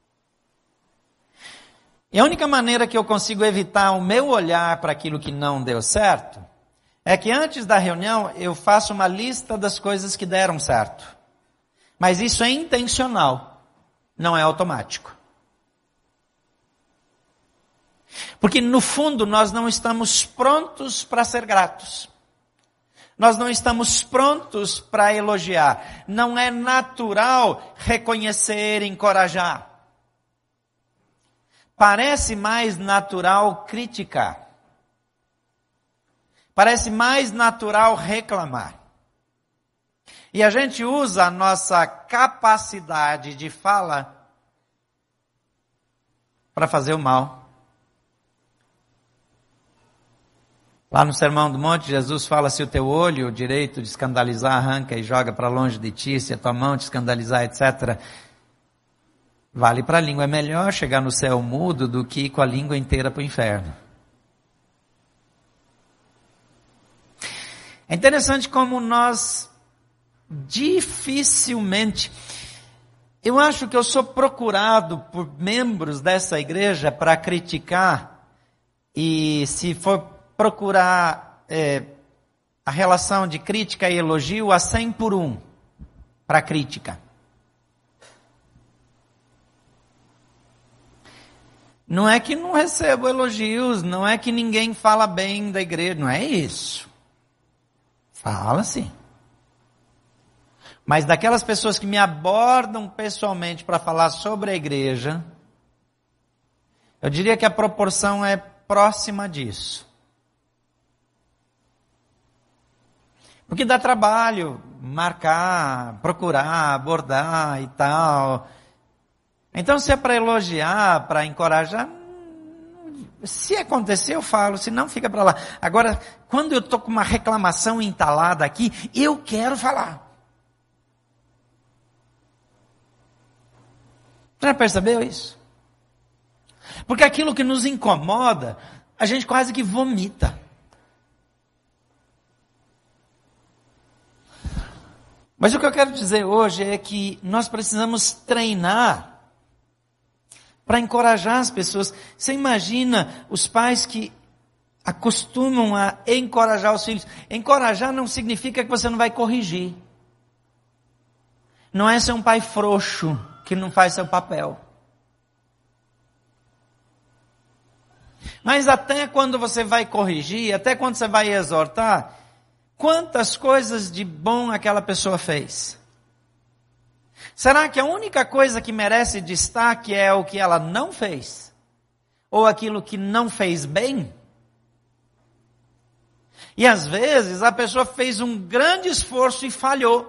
E a única maneira que eu consigo evitar o meu olhar para aquilo que não deu certo, é que antes da reunião eu faço uma lista das coisas que deram certo. Mas isso é intencional, não é automático. Porque no fundo nós não estamos prontos para ser gratos. Nós não estamos prontos para elogiar. Não é natural reconhecer e encorajar. Parece mais natural criticar. Parece mais natural reclamar. E a gente usa a nossa capacidade de fala para fazer o mal. Lá no Sermão do Monte, Jesus fala, se o teu olho direito de escandalizar arranca e joga para longe de ti, se a tua mão te escandalizar, etcétera. Vale para a língua, é melhor chegar no céu mudo do que ir com a língua inteira para o inferno. É interessante como nós dificilmente, eu acho que eu sou procurado por membros dessa igreja para criticar, e se for procurar é, a relação de crítica e elogio a cem por um para crítica. Não é que não recebo elogios, não é que ninguém fala bem da igreja, não é isso. Fala sim. Mas daquelas pessoas que me abordam pessoalmente para falar sobre a igreja, eu diria que a proporção é próxima disso. Porque dá trabalho marcar, procurar, abordar e tal. Então se é para elogiar, para encorajar, se acontecer eu falo, se não fica para lá. Agora, quando eu estou com uma reclamação entalada aqui, eu quero falar. Já percebeu isso? Porque aquilo que nos incomoda, a gente quase que vomita. Mas o que eu quero dizer hoje é que nós precisamos treinar para encorajar as pessoas. Você imagina os pais que acostumam a encorajar os filhos. Encorajar não significa que você não vai corrigir. Não é ser um pai frouxo que não faz seu papel. Mas até quando você vai corrigir, até quando você vai exortar, quantas coisas de bom aquela pessoa fez? Será que a única coisa que merece destaque é o que ela não fez? Ou aquilo que não fez bem? E às vezes a pessoa fez um grande esforço e falhou.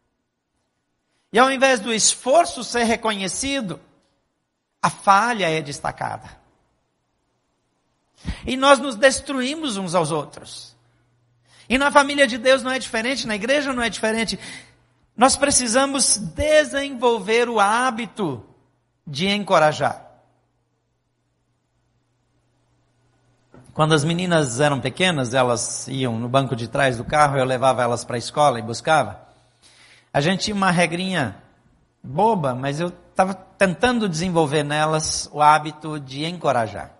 E ao invés do esforço ser reconhecido, a falha é destacada. E nós nos destruímos uns aos outros. E na família de Deus não é diferente, na igreja não é diferente. Nós precisamos desenvolver o hábito de encorajar. Quando as meninas eram pequenas, elas iam no banco de trás do carro, eu levava elas para a escola e buscava. A gente tinha uma regrinha boba, mas eu estava tentando desenvolver nelas o hábito de encorajar.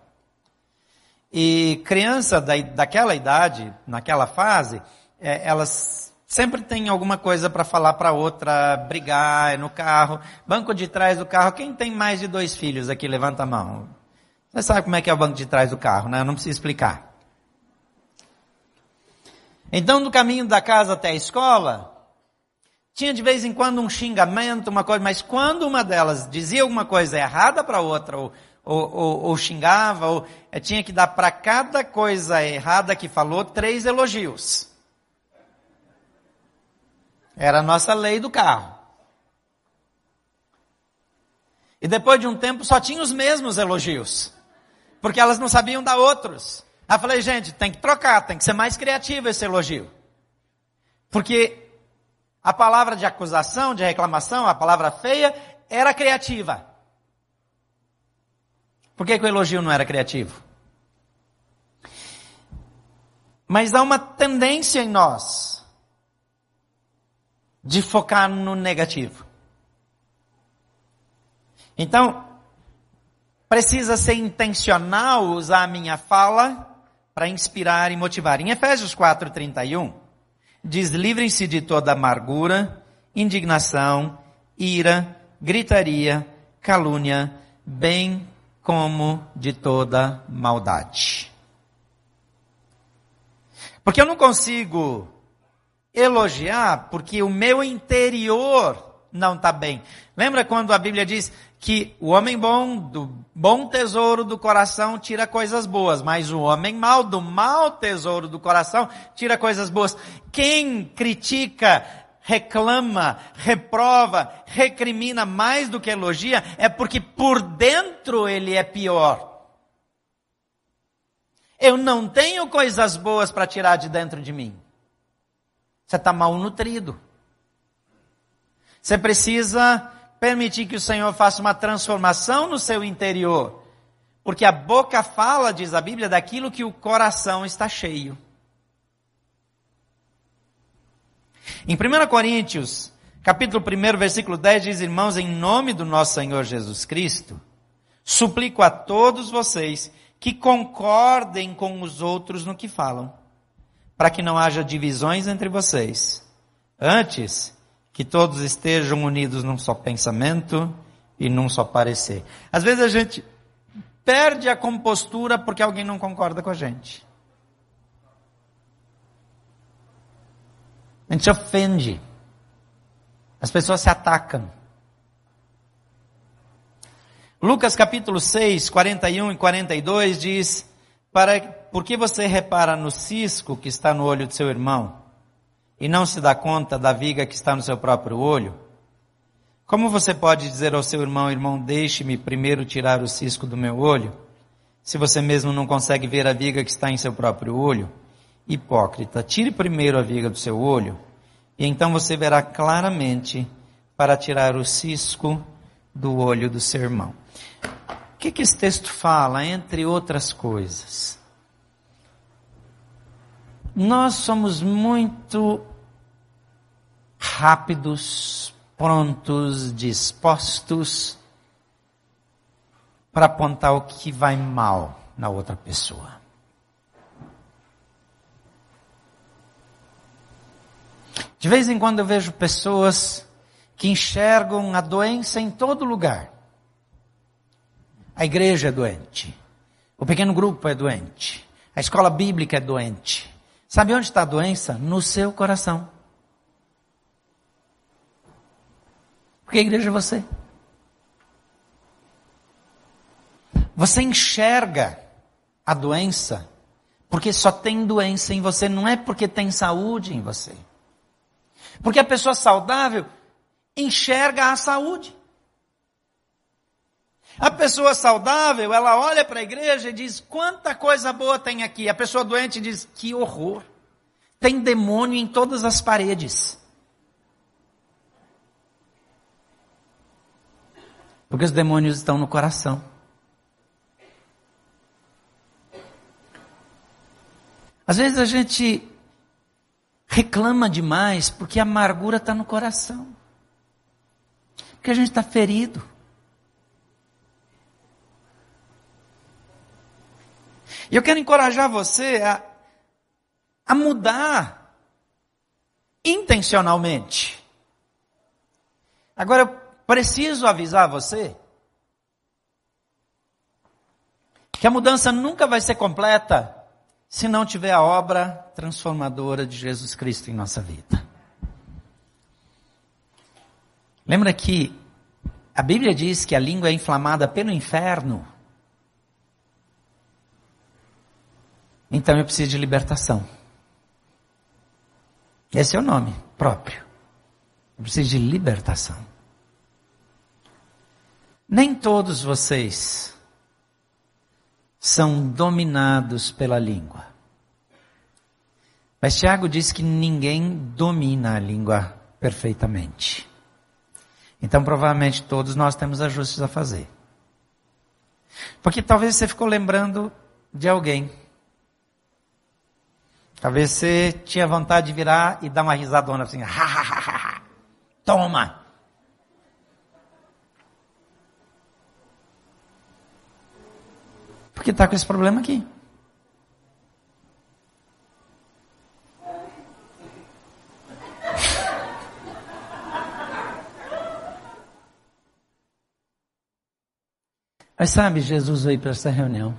E criança da, daquela idade, naquela fase, é, elas sempre têm alguma coisa para falar para outra, brigar no carro, banco de trás do carro. Quem tem mais de dois filhos aqui, levanta a mão. Você sabe como é que é o banco de trás do carro, né? Eu não preciso explicar. Então, no caminho da casa até a escola, tinha de vez em quando um xingamento, uma coisa, mas quando uma delas dizia alguma coisa errada para outra, ou, ou, ou, ou xingava, ou tinha que dar para cada coisa errada que falou, três elogios. Era a nossa lei do carro. E depois de um tempo só tinha os mesmos elogios. Porque elas não sabiam dar outros. Aí eu falei, gente, tem que trocar, tem que ser mais criativo esse elogio. Porque a palavra de acusação, de reclamação, a palavra feia, era criativa. Por que que o elogio não era criativo? Mas há uma tendência em nós de focar no negativo. Então, precisa ser intencional usar a minha fala para inspirar e motivar. Em Efésios quatro, trinta e um, diz, livrem-se de toda amargura, indignação, ira, gritaria, calúnia, bem como de toda maldade. Porque eu não consigo elogiar porque o meu interior não está bem. Lembra quando a Bíblia diz que o homem bom, do bom tesouro do coração, tira coisas boas, mas o homem mau, do mau tesouro do coração, tira coisas boas. Quem critica, reclama, reprova, recrimina mais do que elogia, é porque por dentro ele é pior. Eu não tenho coisas boas para tirar de dentro de mim. Você está mal nutrido. Você precisa permitir que o Senhor faça uma transformação no seu interior. Porque a boca fala, diz a Bíblia, daquilo que o coração está cheio. Em primeira Coríntios, capítulo um, versículo dez, diz, irmãos, em nome do nosso Senhor Jesus Cristo, suplico a todos vocês que concordem com os outros no que falam, para que não haja divisões entre vocês. Antes, que todos estejam unidos num só pensamento e num só parecer. Às vezes a gente perde a compostura porque alguém não concorda com a gente. A gente se ofende. As pessoas se atacam. Lucas capítulo seis, quarenta e um e quarenta e dois diz, para, por que você repara no cisco que está no olho de seu irmão e não se dá conta da viga que está no seu próprio olho? Como você pode dizer ao seu irmão, irmão, deixe-me primeiro tirar o cisco do meu olho, se você mesmo não consegue ver a viga que está em seu próprio olho? Hipócrita, tire primeiro a viga do seu olho, e então você verá claramente para tirar o cisco do olho do seu irmão. O que que esse texto fala, entre outras coisas? Nós somos muito rápidos, prontos, dispostos para apontar o que vai mal na outra pessoa. De vez em quando eu vejo pessoas que enxergam a doença em todo lugar. A igreja é doente. O pequeno grupo é doente. A escola bíblica é doente. Sabe onde está a doença? No seu coração. Porque a igreja é você. Você enxerga a doença porque só tem doença em você, não é porque tem saúde em você. Porque a pessoa saudável enxerga a saúde. A pessoa saudável, ela olha para a igreja e diz, quanta coisa boa tem aqui. A pessoa doente diz, que horror. Tem demônio em todas as paredes. Porque os demônios estão no coração. Às vezes a gente reclama demais porque a amargura está no coração. Porque a gente está ferido. E eu quero encorajar você a, a mudar intencionalmente. Agora, eu preciso avisar você que a mudança nunca vai ser completa se não tiver a obra transformadora de Jesus Cristo em nossa vida. Lembra que a Bíblia diz que a língua é inflamada pelo inferno? Então eu preciso de libertação. Esse é o nome próprio. Eu preciso de libertação. Nem todos vocês são dominados pela língua. Mas Tiago diz que ninguém domina a língua perfeitamente. Então provavelmente todos nós temos ajustes a fazer. Porque talvez você ficou lembrando de alguém. Talvez você tinha vontade de virar e dar uma risadona assim. Ha, ha, ha, ha. Toma! Porque está com esse problema aqui. Mas sabe, Jesus veio para essa reunião.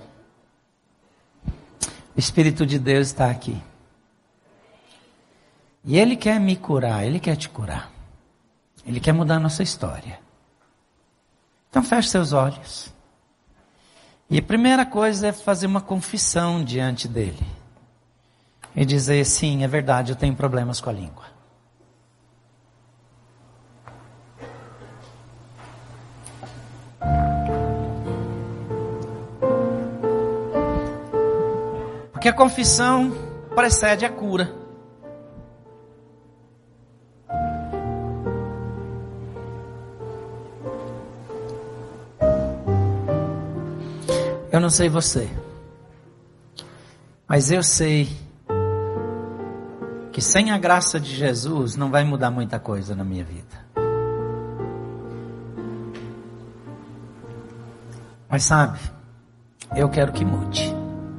O Espírito de Deus está aqui. E Ele quer me curar, Ele quer te curar. Ele quer mudar a nossa história. Então feche seus olhos. E a primeira coisa é fazer uma confissão diante dele. E dizer, sim, é verdade, eu tenho problemas com a língua. Porque a confissão precede a cura. Eu não sei você, mas eu sei que sem a graça de Jesus não vai mudar muita coisa na minha vida. Mas sabe, eu quero que mude.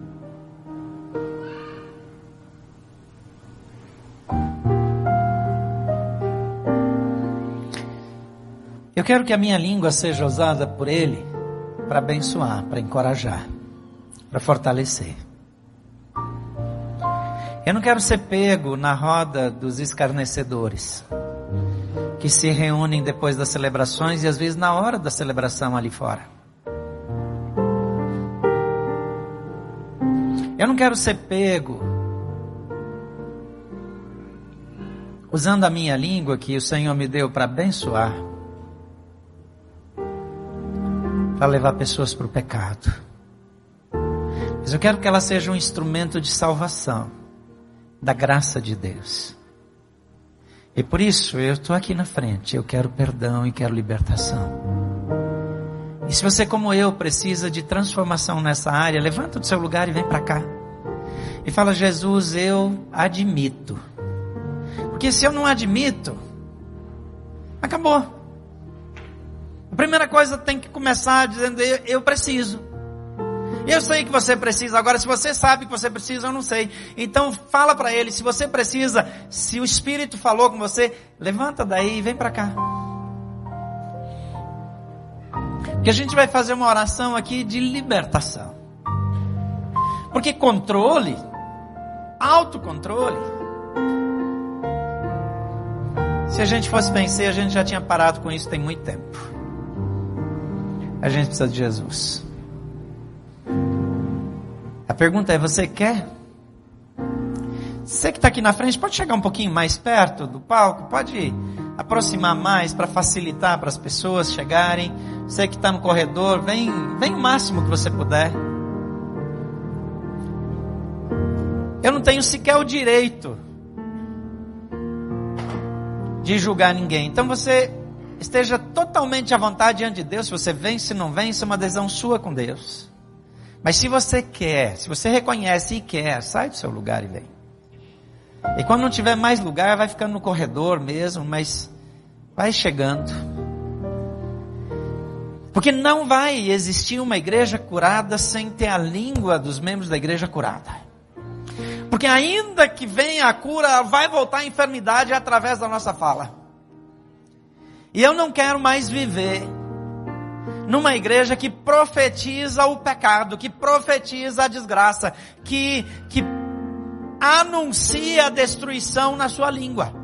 Eu quero que a minha língua seja usada por Ele para abençoar, para encorajar, para fortalecer. Eu não quero ser pego na roda dos escarnecedores, que se reúnem depois das celebrações e às vezes na hora da celebração ali fora. Eu não quero ser pego usando a minha língua que o Senhor me deu para abençoar, para levar pessoas para o pecado. Mas eu quero que ela seja um instrumento de salvação, da graça de Deus. E por isso eu estou aqui na frente, eu quero perdão e quero libertação. E se você, como eu, precisa de transformação nessa área, levanta do seu lugar e vem para cá. E fala, Jesus, eu admito. Porque se eu não admito, acabou. A primeira coisa tem que começar dizendo, eu, eu preciso. Eu sei que você precisa. Agora, se você sabe que você precisa, eu não sei. Então, fala para ele, se você precisa, se o Espírito falou com você, levanta daí e vem para cá. Porque a gente vai fazer uma oração aqui de libertação. Porque controle, autocontrole, se a gente fosse vencer, a gente já tinha parado com isso tem muito tempo. A gente precisa de Jesus. A pergunta é, você quer? Você que está aqui na frente, pode chegar um pouquinho mais perto do palco? Pode aproximar mais para facilitar para as pessoas chegarem. Você que está no corredor, vem, vem o máximo que você puder. Eu não tenho sequer o direito de julgar ninguém. Então você esteja totalmente à vontade diante de Deus. Se você vem, se não vem, isso é uma decisão sua com Deus. Mas se você quer, se você reconhece e quer, sai do seu lugar e vem. E quando não tiver mais lugar, vai ficando no corredor mesmo, mas vai chegando. Porque não vai existir uma igreja curada sem ter a língua dos membros da igreja curada. Porque ainda que venha a cura, vai voltar a enfermidade através da nossa fala. E eu não quero mais viver numa igreja que profetiza o pecado, que profetiza a desgraça, que, que anuncia a destruição na sua língua.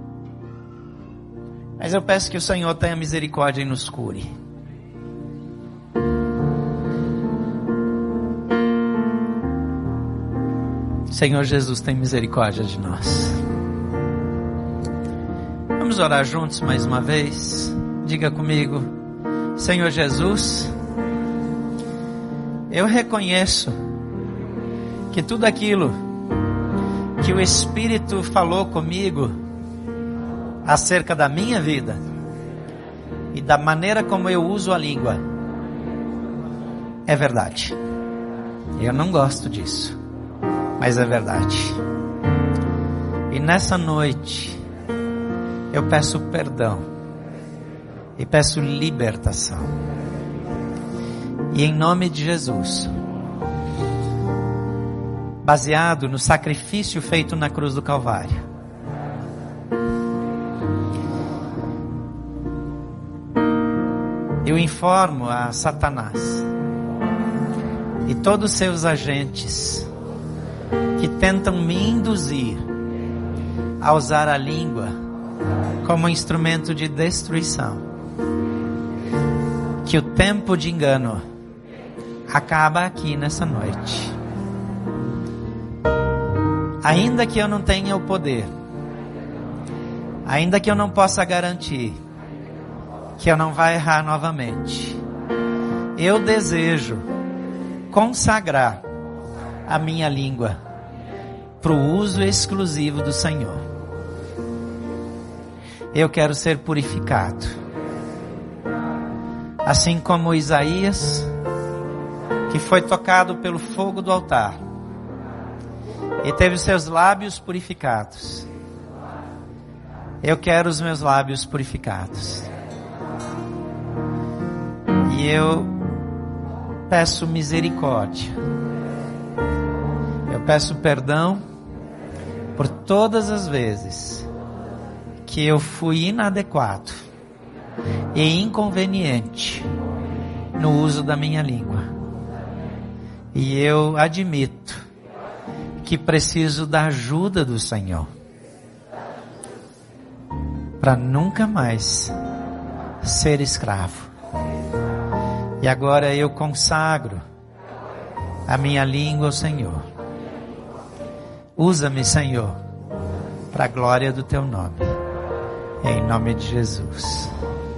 Mas eu peço que o Senhor tenha misericórdia e nos cure. Senhor Jesus, tem misericórdia de nós. Vamos orar juntos mais uma vez. Diga comigo: Senhor Jesus, eu reconheço que tudo aquilo que o Espírito falou comigo acerca da minha vida e da maneira como eu uso a língua é verdade. Eu não gosto disso, mas é verdade. E nessa noite eu peço perdão e peço libertação. E em nome de Jesus, baseado no sacrifício feito na cruz do Calvário, eu informo a Satanás e todos os seus agentes que tentam me induzir a usar a língua como instrumento de destruição, que o tempo de engano acaba aqui nessa noite. Ainda que eu não tenha o poder, ainda que eu não possa garantir que eu não vai errar novamente, eu desejo consagrar a minha língua para o uso exclusivo do Senhor. Eu quero ser purificado, assim como Isaías, que foi tocado pelo fogo do altar e teve os seus lábios purificados. Eu quero os meus lábios purificados. E eu peço misericórdia. Eu peço perdão por todas as vezes que eu fui inadequado e inconveniente no uso da minha língua. E eu admito que preciso da ajuda do Senhor para nunca mais ser escravo. E agora eu consagro a minha língua ao Senhor. Usa-me, Senhor, para a glória do Teu nome. Em nome de Jesus.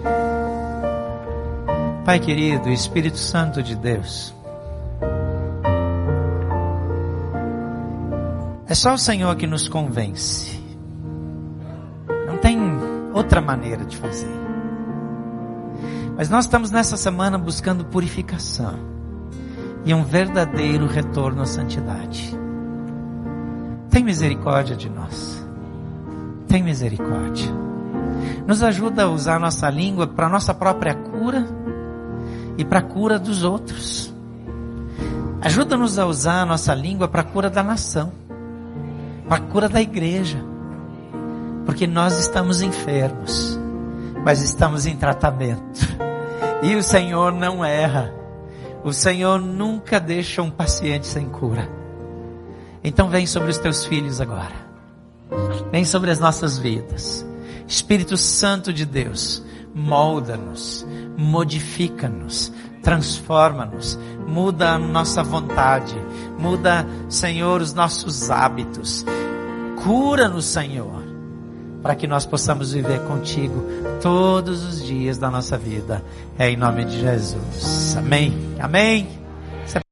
Pai querido, Espírito Santo de Deus, é só o Senhor que nos convence. Não tem outra maneira de fazer. Mas nós estamos nessa semana buscando purificação e um verdadeiro retorno à santidade. Tem misericórdia de nós. Tem misericórdia. Nos ajuda a usar a nossa língua para a nossa própria cura e para a cura dos outros. Ajuda-nos a usar a nossa língua para a cura da nação, para a cura da igreja. Porque nós estamos enfermos, mas estamos em tratamento. E o Senhor não erra. O Senhor nunca deixa um paciente sem cura. Então vem sobre os teus filhos agora. Vem sobre as nossas vidas. Espírito Santo de Deus, molda-nos, modifica-nos, transforma-nos, muda a nossa vontade, muda, Senhor, os nossos hábitos. Cura-nos, Senhor. para que nós possamos viver contigo todos os dias da nossa vida. É em nome de Jesus. Amém. Amém.